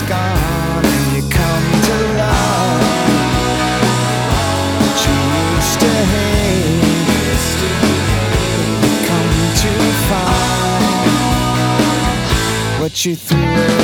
gone, and you come to love what you used to hate. You come to find what you threw away.